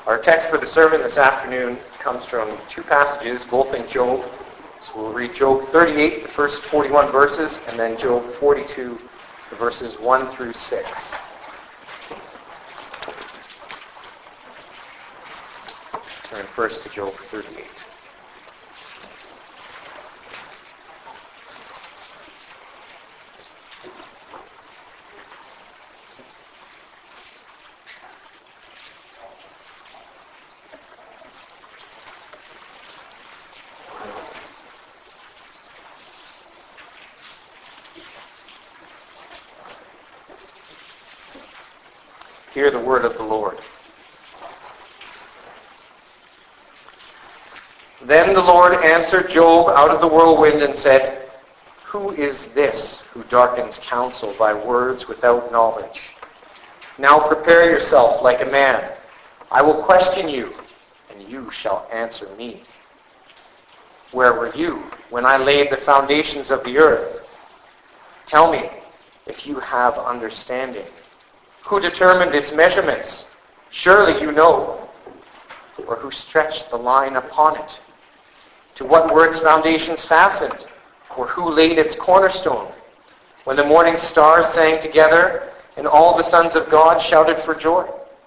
Our text for the sermon this afternoon comes from two passages, both in Job. So we'll read Job 38, the first 41 verses, and then Job 42, the verses 1 through 6. Turn first to Job 38. Hear the word of the Lord. Then the Lord answered Job out of the whirlwind and said, "Who is this who darkens counsel by words without knowledge? Now prepare yourself like a man. I will question you, and you shall answer me. Where were you when I laid the foundations of the earth? Tell me if you have understanding. Who determined its measurements? Surely you know. Or who stretched the line upon it? To what were its foundations fastened? Or who laid its cornerstone? When the morning stars sang together, and all the sons of God shouted for joy?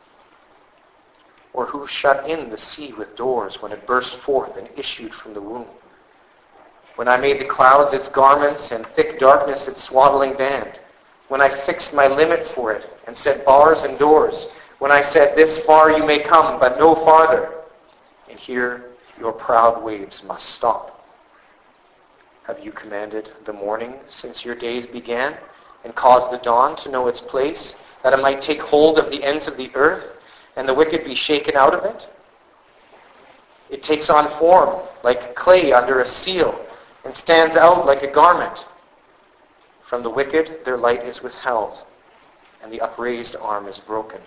Or who shut in the sea with doors when it burst forth and issued from the womb? When I made the clouds its garments and thick darkness its swaddling band? When I fixed my limit for it and set bars and doors? When I said, this far you may come, but no farther, and here your proud waves must stop? Have you commanded the morning since your days began, and caused the dawn to know its place, that it might take hold of the ends of the earth, and the wicked be shaken out of it? It takes on form like clay under a seal, and stands out like a garment. From the wicked their light is withheld, and the upraised arm is broken.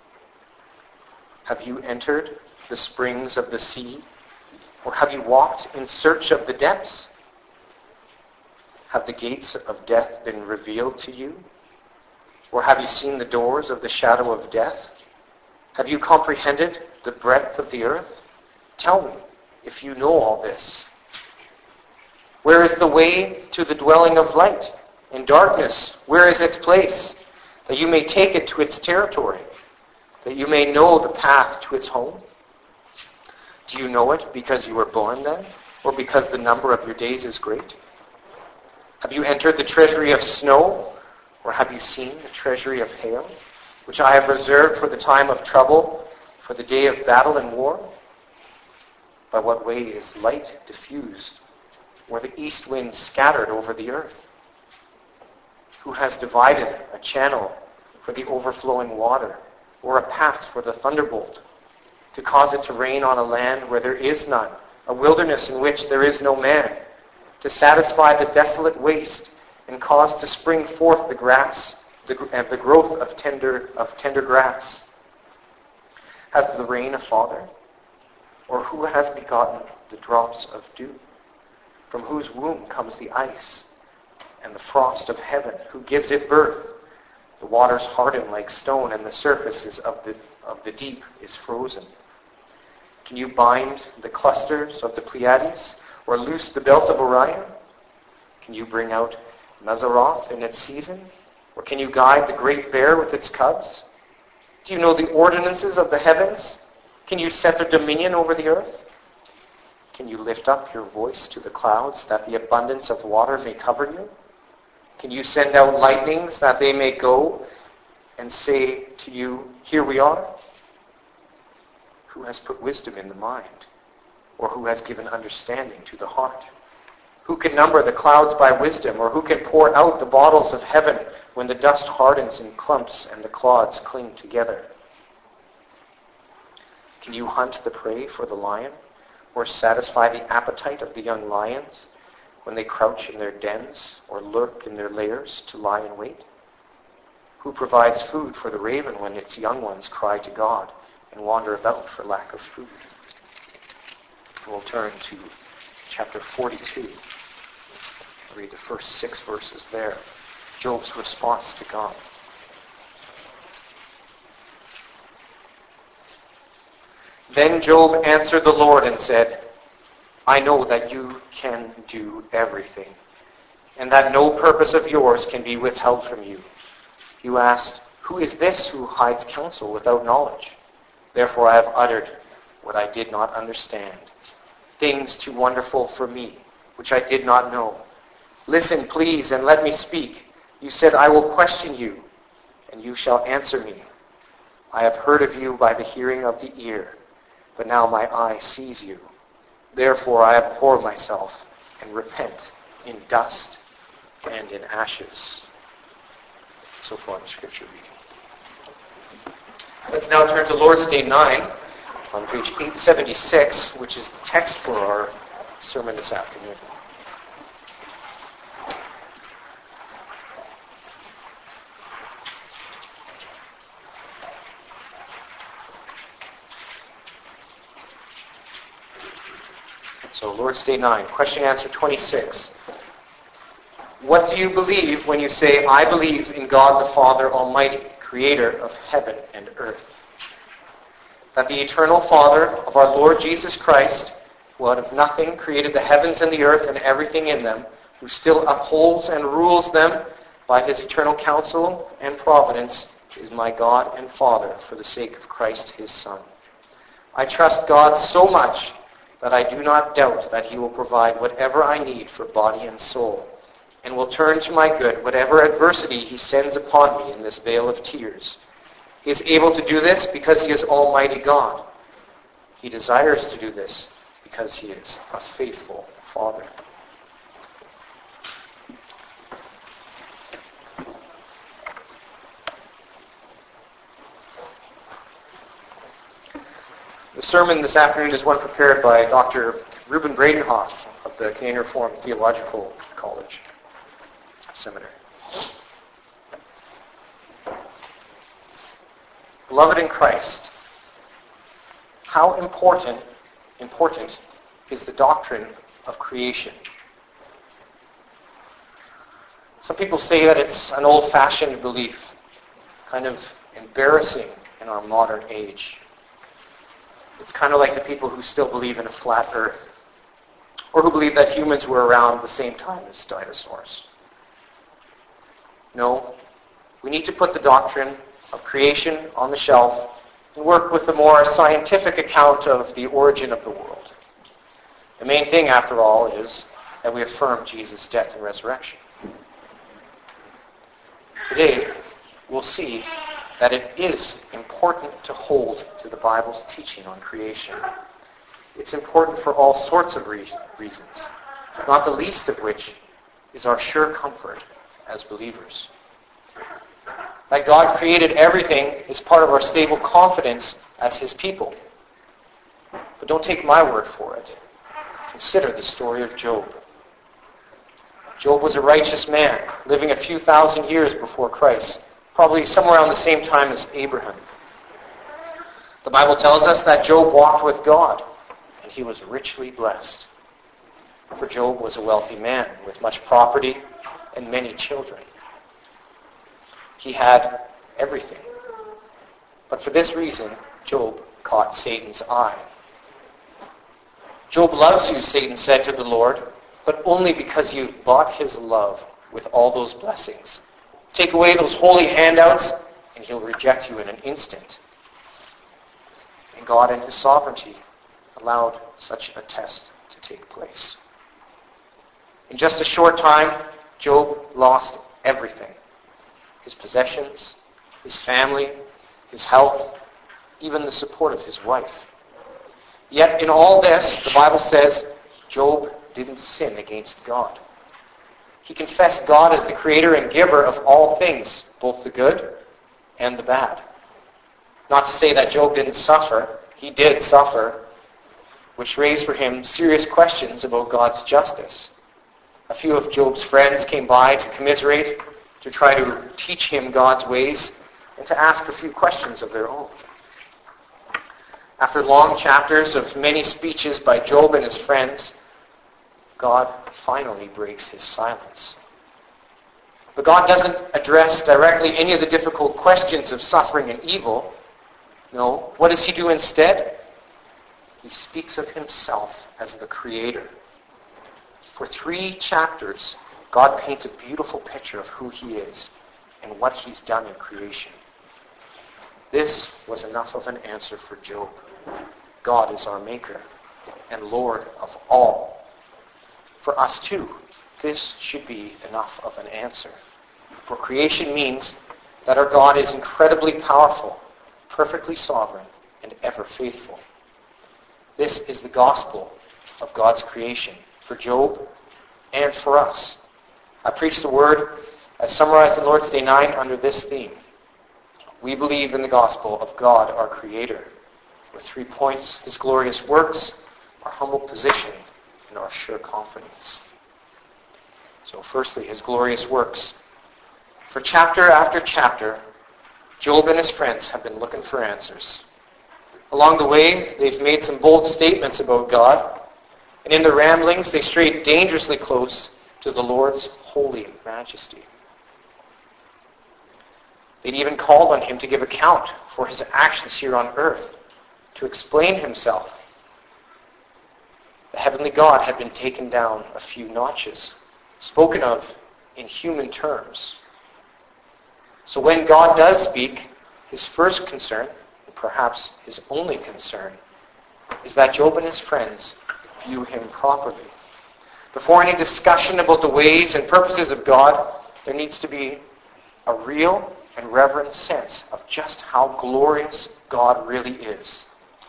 Have you entered the springs of the sea, or have you walked in search of the depths? Have the gates of death been revealed to you? Or have you seen the doors of the shadow of death? Have you comprehended the breadth of the earth? Tell me if you know all this. Where is the way to the dwelling of light? In darkness, where is its place? That you may take it to its territory, that you may know the path to its home? Do you know it because you were born then, or because the number of your days is great? Have you entered the treasury of snow, or have you seen the treasury of hail, which I have reserved for the time of trouble, for the day of battle and war? By what way is light diffused, or the east wind scattered over the earth? Who has divided a channel for the overflowing water, or a path for the thunderbolt, to cause it to rain on a land where there is none, a wilderness in which there is no man, to satisfy the desolate waste, and cause to spring forth the grass, and the growth of tender grass? Has the rain a father? Or who has begotten the drops of dew? From whose womb comes the ice and the frost of heaven? Who gives it birth? The waters harden like stone, and the surfaces of the deep is frozen. Can you bind the clusters of the Pleiades, or loose the belt of Orion? Can you bring out Mazzaroth in its season? Or can you guide the great bear with its cubs? Do you know the ordinances of the heavens? Can you set their dominion over the earth? Can you lift up your voice to the clouds, that the abundance of water may cover you? Can you send out lightnings, that they may go and say to you, here we are? Who has put wisdom in the mind? Or who has given understanding to the heart? Who can number the clouds by wisdom? Or who can pour out the bottles of heaven when the dust hardens in clumps and the clods cling together? Can you hunt the prey for the lion, or satisfy the appetite of the young lions when they crouch in their dens or lurk in their lairs to lie in wait? Who provides food for the raven when its young ones cry to God and wander about for lack of food? We'll turn to chapter 42. I'll read the first 6 verses there. Job's response to God. Then Job answered the Lord and said, I know that you can do everything, and that no purpose of yours can be withheld from you. You asked, who is this who hides counsel without knowledge? Therefore I have uttered what I did not understand, things too wonderful for me, which I did not know. Listen, please, and let me speak. You said, I will question you, and you shall answer me. I have heard of you by the hearing of the ear, but now my eye sees you. Therefore I abhor myself and repent in dust and in ashes. So far the scripture reading. Let's now turn to Lord's Day 9 on page 876, which is the text for our sermon this afternoon. So Lord's Day 9, question answer 26. What do you believe when you say, I believe in God the Father Almighty, creator of heaven and earth? That the eternal Father of our Lord Jesus Christ, who out of nothing created the heavens and the earth and everything in them, who still upholds and rules them by his eternal counsel and providence, is my God and Father for the sake of Christ his Son. I trust God so much that I do not doubt that he will provide whatever I need for body and soul, and will turn to my good whatever adversity he sends upon me in this vale of tears. He is able to do this because he is Almighty God. He desires to do this because he is a faithful Father. The sermon this afternoon is one prepared by Dr. Reuben Bradenhoff of the Canadian Reformed Theological College Seminary. Beloved in Christ, how important is the doctrine of creation? Some people say that it's an old-fashioned belief, kind of embarrassing in our modern age. It's kind of like the people who still believe in a flat earth, or who believe that humans were around the same time as dinosaurs. No, we need to put the doctrine of creation on the shelf and work with the more scientific account of the origin of the world. The main thing, after all, is that we affirm Jesus' death and resurrection. Today, we'll see that it is important to hold to the Bible's teaching on creation. It's important for all sorts of reasons, not the least of which is our sure comfort as believers. That God created everything is part of our stable confidence as his people. But don't take my word for it. Consider the story of Job. Job was a righteous man, living a few thousand years before Christ, probably somewhere around the same time as Abraham. The Bible tells us that Job walked with God, and he was richly blessed. For Job was a wealthy man with much property and many children. He had everything. But for this reason, Job caught Satan's eye. Job loves you, Satan said to the Lord, but only because you've bought his love with all those blessings. Take away those holy handouts, and he'll reject you in an instant. And God, in his sovereignty, allowed such a test to take place. In just a short time, Job lost everything. His possessions, his family, his health, even the support of his wife. Yet in all this, the Bible says, Job didn't sin against God. He confessed God as the creator and giver of all things, both the good and the bad. Not to say that Job didn't suffer. He did suffer, which raised for him serious questions about God's justice. A few of Job's friends came by to commiserate, to try to teach him God's ways, and to ask a few questions of their own. After long chapters of many speeches by Job and his friends, God finally breaks his silence. But God doesn't address directly any of the difficult questions of suffering and evil. No, what does he do instead? he speaks of himself as the Creator. For 3 chapters, God paints a beautiful picture of who he is and what he's done in creation. This was enough of an answer for Job. God is our Maker and Lord of all. For us too, this should be enough of an answer. For creation means that our God is incredibly powerful, perfectly sovereign, and ever faithful. This is the gospel of God's creation for Job and for us. I preached the word as summarized in Lord's Day 9 under this theme. We believe in the gospel of God, our Creator, with 3 points: his glorious works, our humble position, and our sure confidence. So firstly, his glorious works. For chapter after chapter, Job and his friends have been looking for answers. Along the way, they've made some bold statements about God, and in their ramblings, they strayed dangerously close to the Lord's holy majesty. They'd even called on him to give account for his actions here on earth, to explain himself. The heavenly God had been taken down a few notches, spoken of in human terms. So when God does speak, his first concern, and perhaps his only concern, is that Job and his friends view him properly. Before any discussion about the ways and purposes of God, there needs to be a real and reverent sense of just how glorious God really is.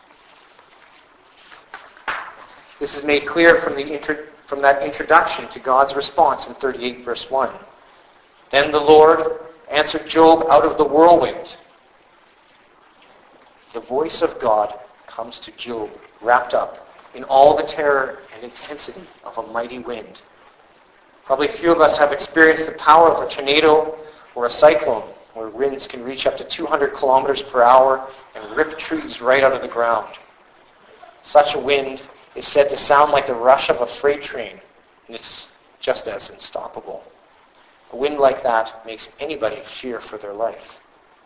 This is made clear from that introduction to God's response in 38 verse 1. Then the Lord answered Job out of the whirlwind. The voice of God comes to Job wrapped up in all the terror and intensity of a mighty wind. Probably few of us have experienced the power of a tornado or a cyclone, where winds can reach up to 200 kilometers per hour and rip trees right out of the ground. Such a wind is said to sound like the rush of a freight train, and it's just as unstoppable. A wind like that makes anybody fear for their life.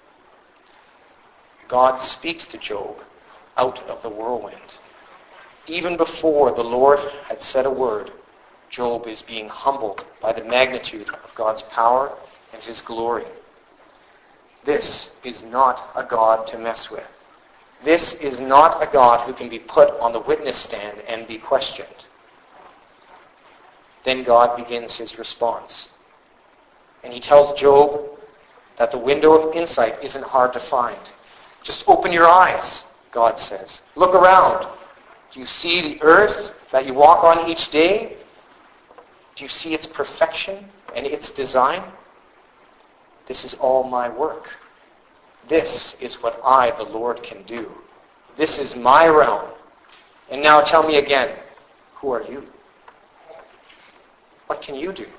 God speaks to Job out of the whirlwind. Even before the Lord had said a word, Job is being humbled by the magnitude of God's power and his glory. This is not a God to mess with. This is not a God who can be put on the witness stand and be questioned. Then God begins his response. And he tells Job that the window of insight isn't hard to find. Just open your eyes, God says. Look around. Do you see the earth that you walk on each day? Do you see its perfection and its design? This is all my work. This is what I, the Lord, can do. This is my realm. And now tell me again, who are you? What can you do?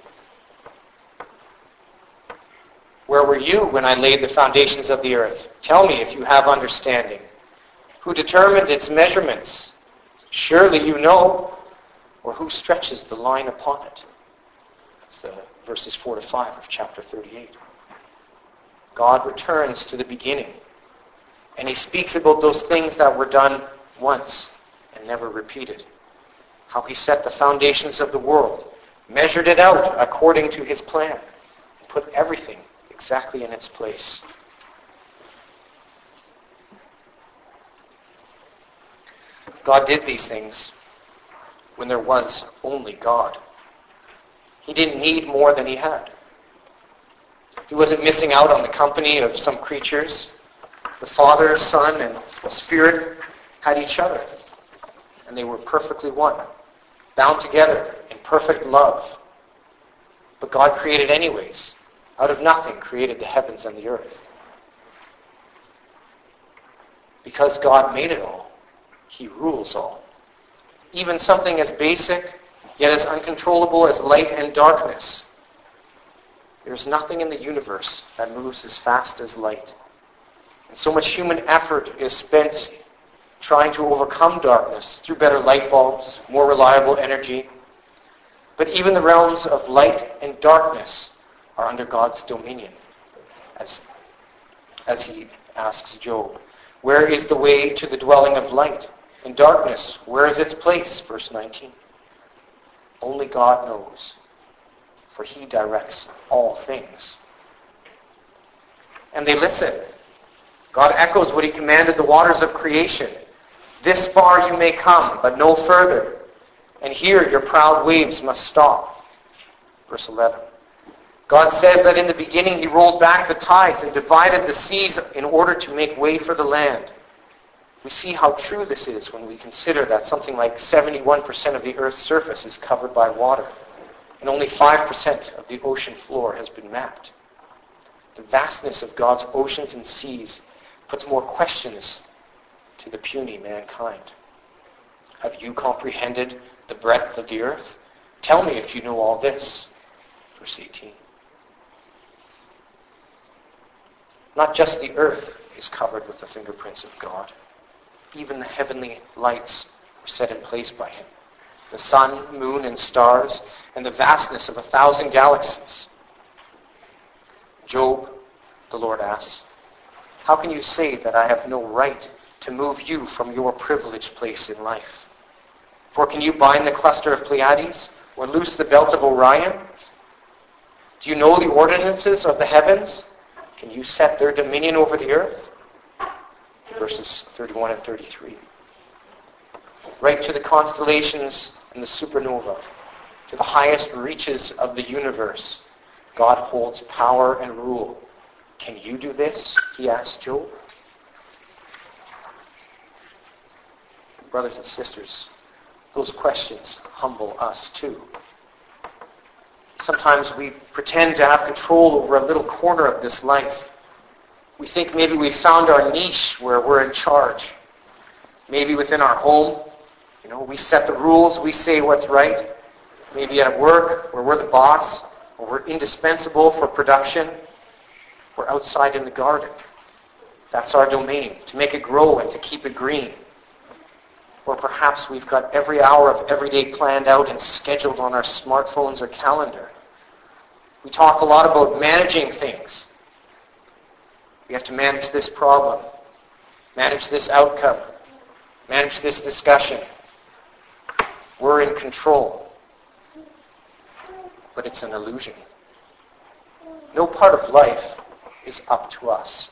Where were you when I laid the foundations of the earth? Tell me if you have understanding. Who determined its measurements? Surely you know. Or who stretches the line upon it? That's the verses 4 to 5 of chapter 38. God returns to the beginning, and he speaks about those things that were done once and never repeated. How he set the foundations of the world, measured it out according to his plan, and put everything exactly in its place. God did these things when there was only God. He didn't need more than he had. He wasn't missing out on the company of some creatures. The Father, Son, and the Spirit had each other, and they were perfectly one, bound together in perfect love. But God created anyways. Out of nothing created the heavens and the earth. Because God made it all, he rules all. Even something as basic, yet as uncontrollable as light and darkness. There's nothing in the universe that moves as fast as light. And so much human effort is spent trying to overcome darkness through better light bulbs, more reliable energy. But even the realms of light and darkness are under God's dominion. As he asks Job, where is the way to the dwelling of light? And darkness, where is its place? Verse 19. Only God knows, for he directs all things. And they listen. God echoes what he commanded the waters of creation. This far you may come, but no further. And here your proud waves must stop. Verse 11. God says that in the beginning he rolled back the tides and divided the seas in order to make way for the land. We see how true this is when we consider that something like 71% of the Earth's surface is covered by water, and only 5% of the ocean floor has been mapped. The vastness of God's oceans and seas puts more questions to the puny mankind. Have you comprehended the breadth of the earth? Tell me if you know all this. Verse 18. Not just the earth is covered with the fingerprints of God. Even the heavenly lights were set in place by him. The sun, moon, and stars, and the vastness of 1,000 galaxies. Job, the Lord asks, how can you say that I have no right to move you from your privileged place in life? For can you bind the cluster of Pleiades or loose the belt of Orion? Do you know the ordinances of the heavens? Can you set their dominion over the earth? Verses 31 and 33. Right to the constellations and the supernova, to the highest reaches of the universe, God holds power and rule. Can you do this? He asked Job. Brothers and sisters, those questions humble us too. Sometimes we pretend to have control over a little corner of this life. We think maybe we've found our niche where we're in charge. Maybe within our home, we set the rules, we say what's right. Maybe at work, where we're the boss, or we're indispensable for production. We're outside in the garden. That's our domain, to make it grow and to keep it green. Or perhaps we've got every hour of every day planned out and scheduled on our smartphones or calendar. We talk a lot about managing things. We have to manage this problem, manage this outcome, manage this discussion. We're in control. But it's an illusion. No part of life is up to us.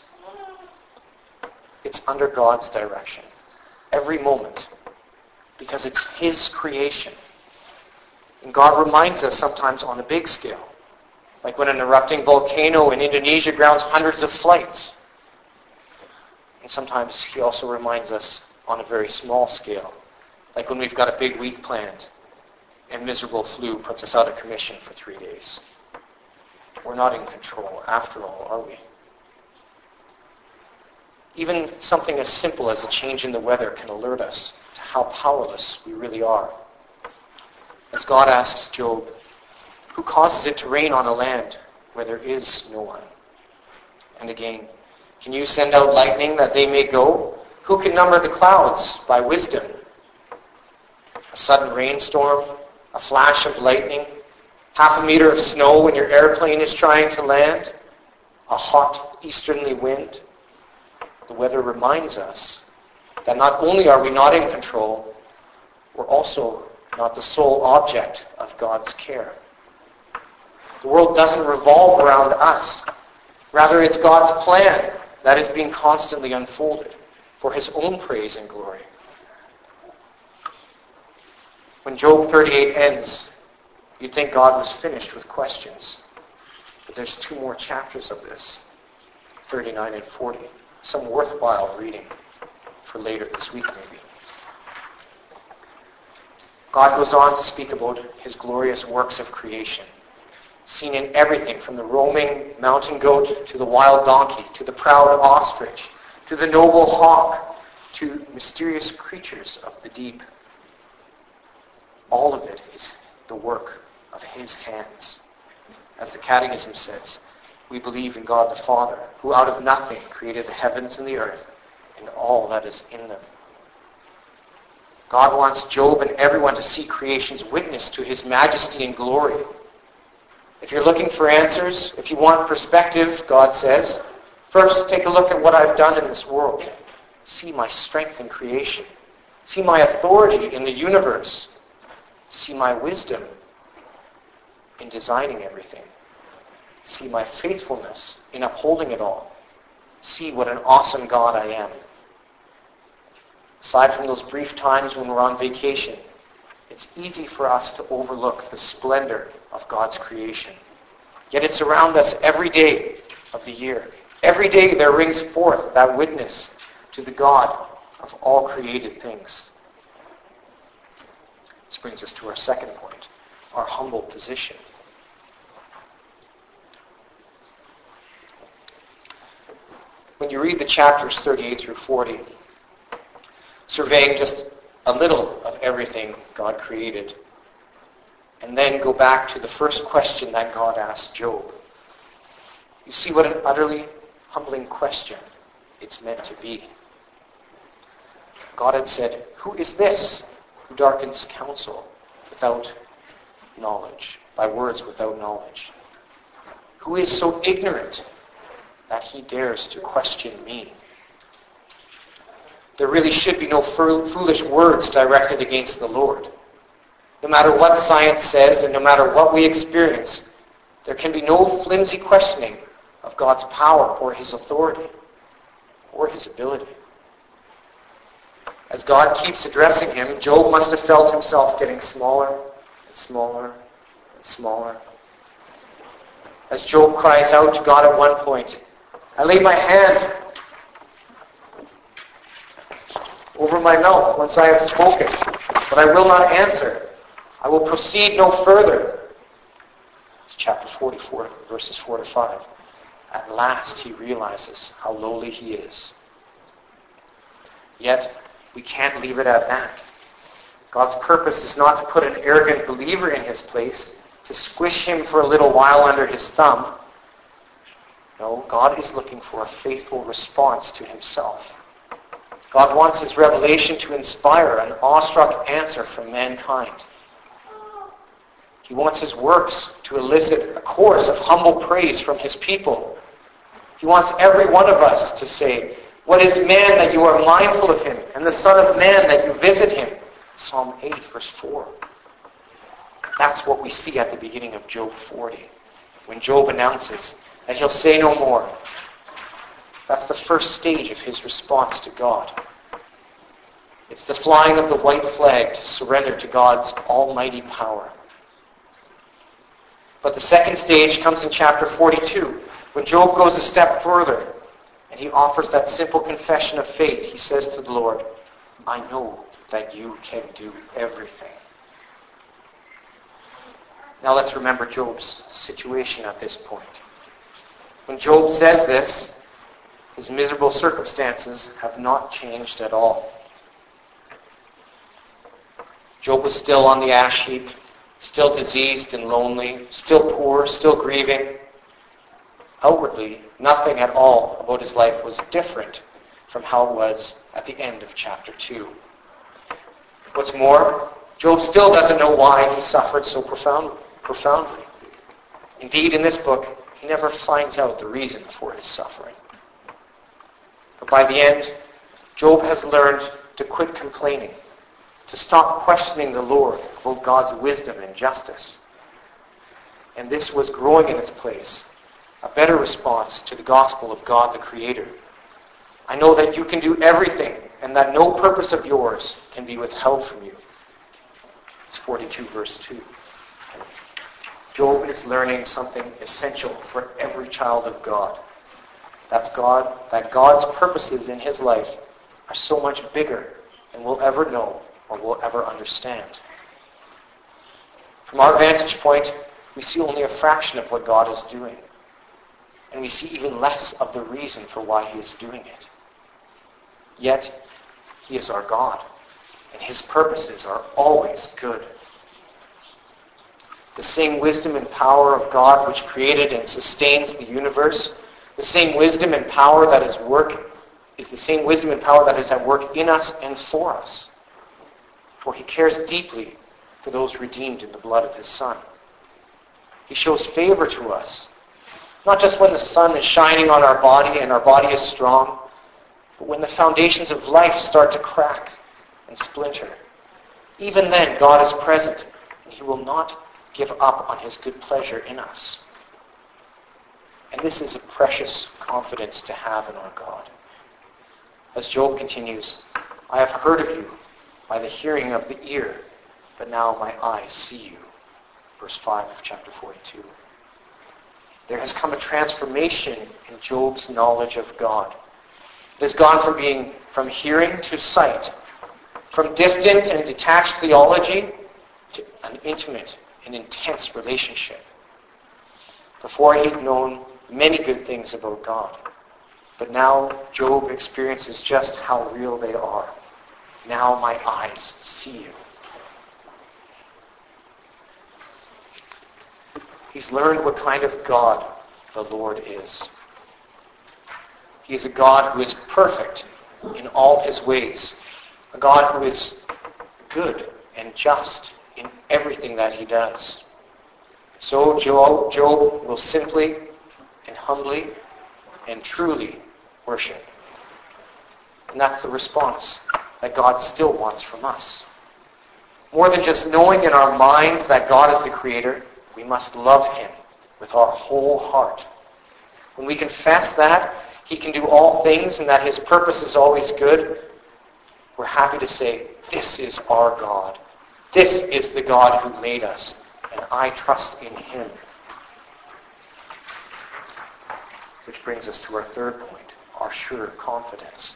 It's under God's direction. Every moment. Because it's his creation. And God reminds us sometimes on a big scale. Like when an erupting volcano in Indonesia grounds hundreds of flights. And sometimes he also reminds us on a very small scale. Like when we've got a big week planned and miserable flu puts us out of commission for 3 days. We're not in control after all, are we? Even something as simple as a change in the weather can alert us to how powerless we really are. As God asks Job, who causes it to rain on a land where there is no one? And again, can you send out lightning that they may go? Who can number the clouds by wisdom? A sudden rainstorm, a flash of lightning, half a meter of snow when your airplane is trying to land, a hot easterly wind. The weather reminds us that not only are we not in control, we're also not the sole object of God's care. The world doesn't revolve around us. Rather, it's God's plan that is being constantly unfolded for his own praise and glory. When Job 38 ends, you'd think God was finished with questions. But there's 2 more chapters of this, 39 and 40. Some worthwhile reading for later this week maybe. God goes on to speak about his glorious works of creation, seen in everything from the roaming mountain goat to the wild donkey, to the proud ostrich, to the noble hawk, to mysterious creatures of the deep. All of it is the work of his hands. As the Catechism says, we believe in God the Father, who out of nothing created the heavens and the earth and all that is in them. God wants Job and everyone to see creation's witness to his majesty and glory. If you're looking for answers, if you want perspective, God says, first take a look at what I've done in this world. See my strength in creation. See my authority in the universe. See my wisdom in designing everything. See my faithfulness in upholding it all. See what an awesome God I am. Aside from those brief times when we're on vacation, it's easy for us to overlook the splendor of God's creation. Yet it's around us every day of the year. Every day there rings forth that witness to the God of all created things. This brings us to our second point, our humble position. When you read the chapters 38 through 40, surveying just a little of everything God created, and then go back to the first question that God asked Job, you see what an utterly humbling question it's meant to be. God had said, "Who is this who darkens counsel without knowledge, by words without knowledge? Who is so ignorant that he dares to question me?" There really should be no foolish words directed against the Lord. No matter what science says and no matter what we experience, there can be no flimsy questioning of God's power or his authority or his ability. As God keeps addressing him, Job must have felt himself getting smaller and smaller and smaller. As Job cries out to God at one point, "I lay my hand over my mouth once I have spoken, but I will not answer. I will proceed no further." It's chapter 44, verses 4 to 5. At last he realizes how lowly he is. Yet, we can't leave it at that. God's purpose is not to put an arrogant believer in his place, to squish him for a little while under his thumb. No, God is looking for a faithful response to himself. God wants his revelation to inspire an awestruck answer from mankind. He wants his works to elicit a chorus of humble praise from his people. He wants every one of us to say, "What is man that you are mindful of him, and the Son of Man that you visit him?" Psalm 8, verse 4. That's what we see at the beginning of Job 40, when Job announces that he'll say no more. That's the first stage of his response to God. It's the flying of the white flag to surrender to God's almighty power. But the second stage comes in chapter 42, when Job goes a step further and he offers that simple confession of faith. He says to the Lord, "I know that you can do everything." Now let's remember Job's situation at this point. When Job says this, his miserable circumstances have not changed at all. Job was still on the ash heap, still diseased and lonely, still poor, still grieving. Outwardly, nothing at all about his life was different from how it was at the end of chapter 2. What's more, Job still doesn't know why he suffered so profoundly. Indeed, in this book, he never finds out the reason for his suffering. But by the end, Job has learned to quit complaining, to stop questioning the Lord about God's wisdom and justice. And this was growing in its place, a better response to the gospel of God the Creator. "I know that you can do everything and that no purpose of yours can be withheld from you." It's 42 verse 2. Job is learning something essential for every child of God. That God's purposes in his life are so much bigger than we'll ever know or we'll ever understand. From our vantage point, we see only a fraction of what God is doing. And we see even less of the reason for why he is doing it. Yet, he is our God, and his purposes are always good. The same wisdom and power of God which created and sustains the universe, the same wisdom and power that is the same wisdom and power that is at work in us and for us. For he cares deeply for those redeemed in the blood of his Son. He shows favor to us, not just when the sun is shining on our body and our body is strong, but when the foundations of life start to crack and splinter. Even then, God is present, and he will not give up on his good pleasure in us. And this is a precious confidence to have in our God. As Job continues, I have heard of you by the hearing of the ear, but now my eyes see you. Verse 5 of chapter 42. There has come a transformation in Job's knowledge of God. It has gone from hearing to sight, from distant and detached theology to an intimate and intense relationship. Before he'd known many good things about God, but now Job experiences just how real they are. Now my eyes see you. He's learned what kind of God the Lord is. He is a God who is perfect in all his ways. A God who is good and just in everything that he does. So Job will simply and humbly and truly worship. And that's the response that God still wants from us. More than just knowing in our minds that God is the Creator, we must love him with our whole heart. When we confess that he can do all things and that his purpose is always good, we're happy to say, this is our God. This is the God who made us, and I trust in him. Which brings us to our third point, our sure confidence.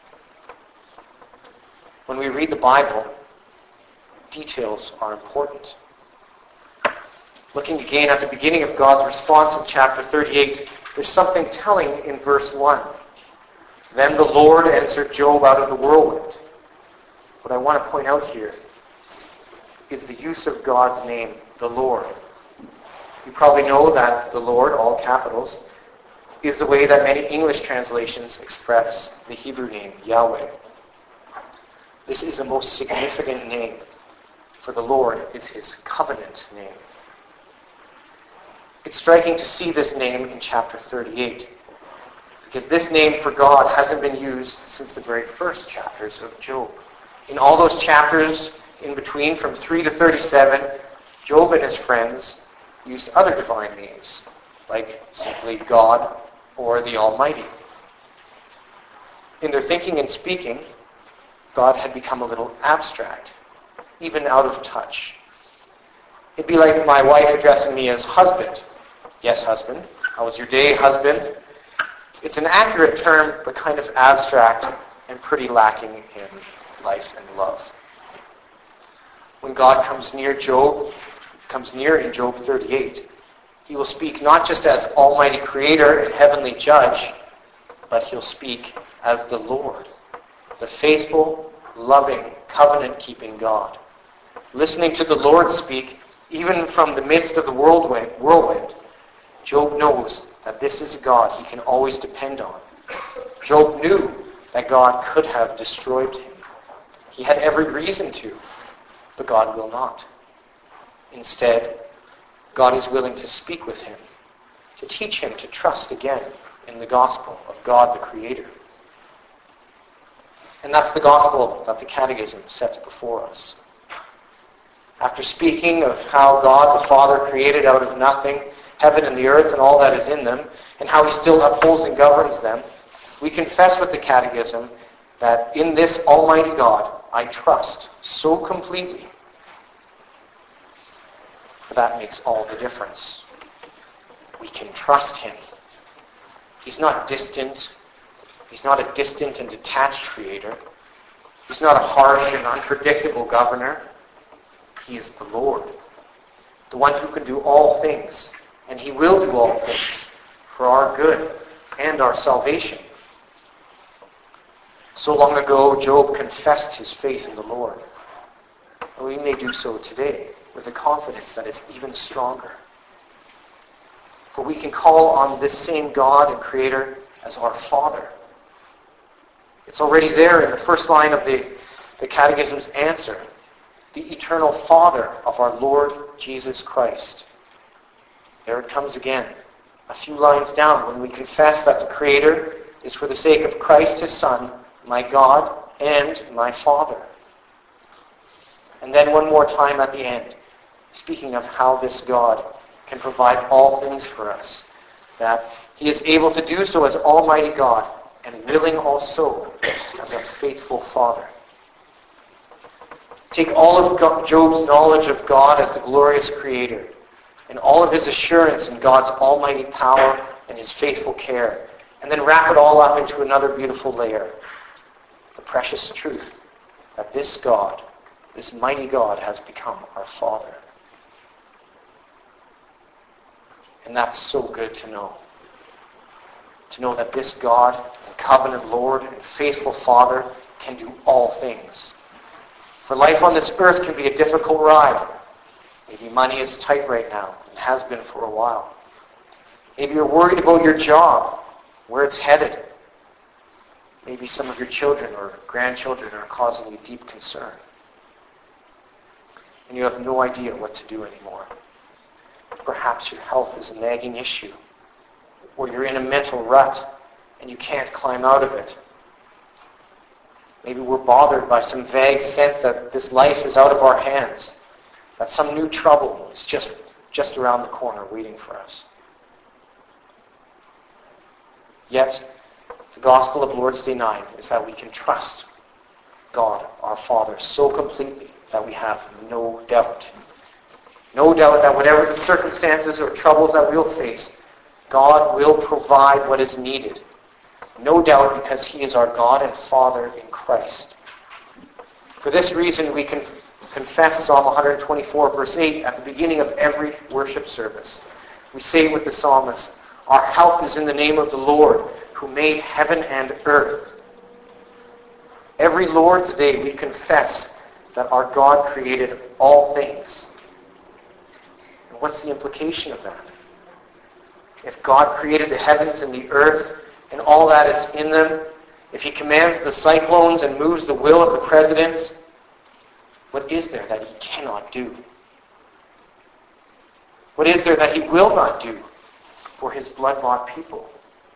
When we read the Bible, details are important. Looking again at the beginning of God's response in chapter 38, there's something telling in verse 1. Then the Lord answered Job out of the whirlwind. What I want to point out here is the use of God's name, the Lord. You probably know that the Lord, all capitals, is the way that many English translations express the Hebrew name, Yahweh. This is a most significant name, for the Lord is his covenant name. It's striking to see this name in chapter 38, because this name for God hasn't been used since the very first chapters of Job. In all those chapters in between, from 3 to 37, Job and his friends used other divine names, like simply God or the Almighty. In their thinking and speaking, God had become a little abstract, even out of touch. It'd be like my wife addressing me as husband. Yes, husband. How was your day, husband? It's an accurate term, but kind of abstract and pretty lacking in life and love. When God comes near in Job 38, he will speak not just as Almighty Creator and Heavenly Judge, but he'll speak as the Lord, the faithful, loving, covenant-keeping God. Listening to the Lord speak, even from the midst of the whirlwind, Job knows that this is a God he can always depend on. Job knew that God could have destroyed him. He had every reason to, but God will not. Instead, God is willing to speak with him, to teach him to trust again in the gospel of God the Creator. And that's the gospel that the Catechism sets before us. After speaking of how God the Father created out of nothing heaven and the earth and all that is in them, and how he still upholds and governs them, we confess with the Catechism that in this Almighty God I trust so completely. That makes all the difference. We can trust him. He's not distant. He's not a distant and detached creator. He's not a harsh and unpredictable governor. He is the Lord, the one who can do all things, and he will do all things for our good and our salvation. So long ago, Job confessed his faith in the Lord. And we may do so today with a confidence that is even stronger. For we can call on this same God and Creator as our Father. It's already there in the first line of the Catechism's answer. The eternal Father of our Lord Jesus Christ. There it comes again, a few lines down, when we confess that the Creator is for the sake of Christ his Son, my God and my Father. And then one more time at the end, speaking of how this God can provide all things for us, that he is able to do so as Almighty God and willing also as a faithful Father. Take all of Job's knowledge of God as the glorious Creator and all of his assurance in God's almighty power and his faithful care, and then wrap it all up into another beautiful layer. The precious truth that this God, this mighty God, has become our Father. And that's so good to know. To know that this God, and covenant Lord, and faithful Father can do all things. For life on this earth can be a difficult ride. Maybe money is tight right now, and has been for a while. Maybe you're worried about your job, where it's headed. Maybe some of your children or grandchildren are causing you deep concern. And you have no idea what to do anymore. Perhaps your health is a nagging issue, or you're in a mental rut and you can't climb out of it. Maybe we're bothered by some vague sense that this life is out of our hands, that some new trouble is just around the corner waiting for us. Yet, the gospel of Lord's Day 9 is that we can trust God, our Father, so completely that we have no doubt. No doubt that whatever the circumstances or troubles that we'll face, God will provide what is needed. No doubt because he is our God and Father in Christ. For this reason, we can confess Psalm 124, verse 8 at the beginning of every worship service. We say with the psalmist, "Our help is in the name of the Lord, who made heaven and earth." Every Lord's Day, we confess that our God created all things. And what's the implication of that? If God created the heavens and the earth and all that is in them, if he commands the cyclones and moves the will of the presidents, what is there that he cannot do? What is there that he will not do for his blood-bought people?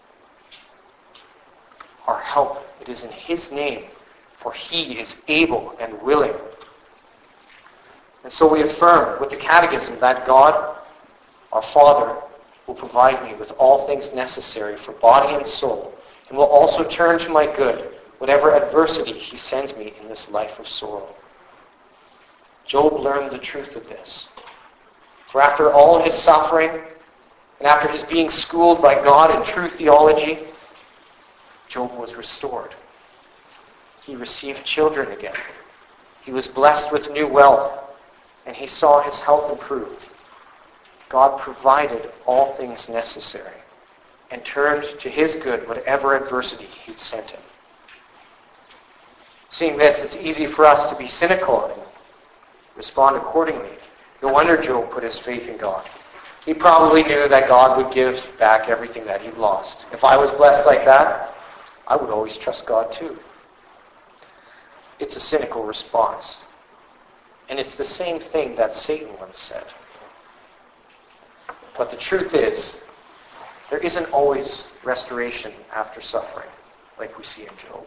Our help, it is in his name, for he is able and willing. And so we affirm with the Catechism that God, our Father, will provide me with all things necessary for body and soul, and will also turn to my good whatever adversity he sends me in this life of sorrow. Job learned the truth of this. For after all his suffering, and after his being schooled by God in true theology, Job was restored. He received children again. He was blessed with new wealth, and he saw his health improve. God provided all things necessary and turned to his good whatever adversity he'd sent him. Seeing this, it's easy for us to be cynical and respond accordingly. No wonder Job put his faith in God. He probably knew that God would give back everything that he'd lost. If I was blessed like that, I would always trust God too. It's a cynical response. And it's the same thing that Satan once said. But the truth is, there isn't always restoration after suffering, like we see in Job.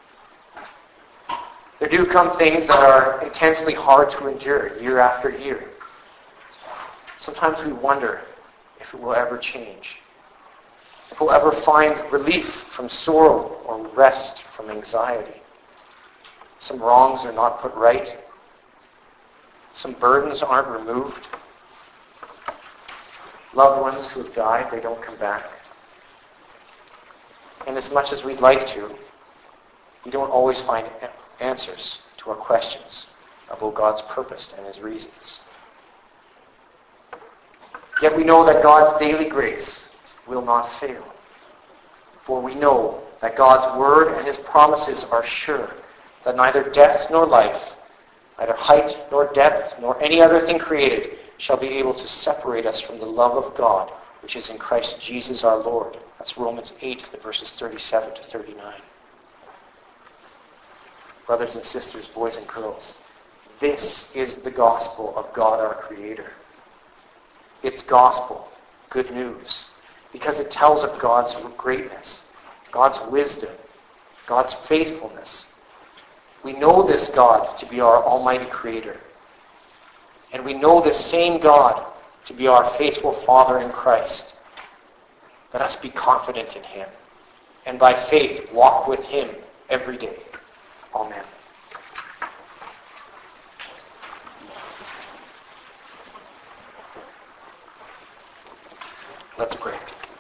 There do come things that are intensely hard to endure year after year. Sometimes we wonder if it will ever change, if we'll ever find relief from sorrow or rest from anxiety. Some wrongs are not put right. Some burdens aren't removed. Loved ones who have died, they don't come back. And as much as we'd like to, we don't always find answers to our questions about God's purpose and his reasons. Yet we know that God's daily grace will not fail. For we know that God's word and his promises are sure, that neither death nor life, neither height nor depth, nor any other thing created shall be able to separate us from the love of God, which is in Christ Jesus our Lord. That's Romans 8, verses 37 to 39. Brothers and sisters, boys and girls, this is the gospel of God our Creator. It's gospel, good news, because it tells of God's greatness, God's wisdom, God's faithfulness. We know this God to be our almighty creator. And we know this same God to be our faithful Father in Christ. Let us be confident in him, and by faith walk with him every day. Amen. Let's pray.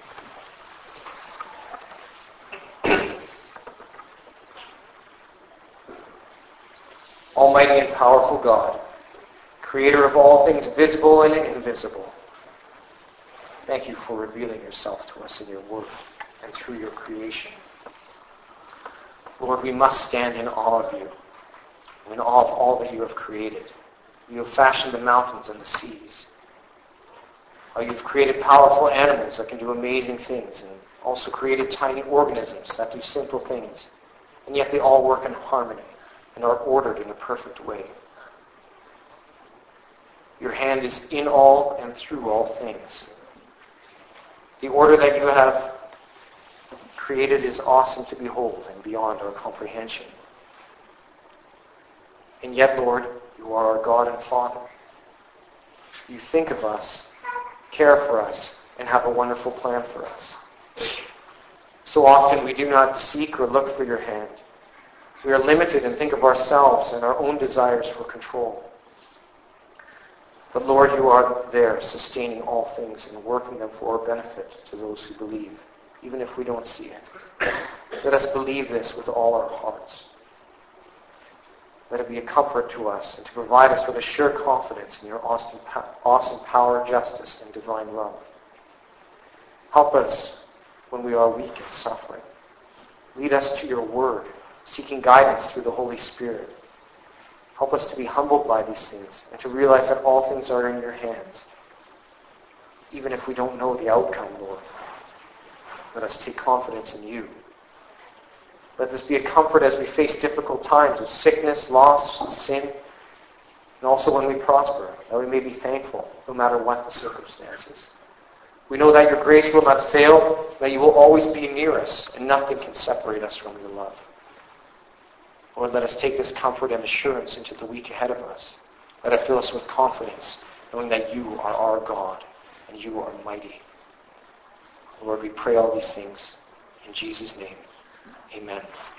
Almighty and powerful God, creator of all things visible and invisible, thank you for revealing yourself to us in your word and through your creation. Lord, we must stand in awe of you, in awe of all that you have created. You have fashioned the mountains and the seas. You've created powerful animals that can do amazing things, and also created tiny organisms that do simple things, and yet they all work in harmony and are ordered in a perfect way. Your hand is in all and through all things. The order that you have created is awesome to behold and beyond our comprehension. And yet, Lord, you are our God and Father. You think of us, care for us, and have a wonderful plan for us. So often we do not seek or look for your hand. We are limited and think of ourselves and our own desires for control. But Lord, you are there sustaining all things and working them for our benefit to those who believe, even if we don't see it. Let us believe this with all our hearts. Let it be a comfort to us and to provide us with a sure confidence in your awesome power, justice, and divine love. Help us when we are weak and suffering. Lead us to your word, seeking guidance through the Holy Spirit. Help us to be humbled by these things and to realize that all things are in your hands, even if we don't know the outcome, Lord. Let us take confidence in you. Let this be a comfort as we face difficult times of sickness, loss, sin, and also when we prosper, that we may be thankful no matter what the circumstances. We know that your grace will not fail, that you will always be near us, and nothing can separate us from your love. Lord, let us take this comfort and assurance into the week ahead of us. Let it fill us with confidence, knowing that you are our God, and you are mighty. Lord, we pray all these things in Jesus' name. Amen.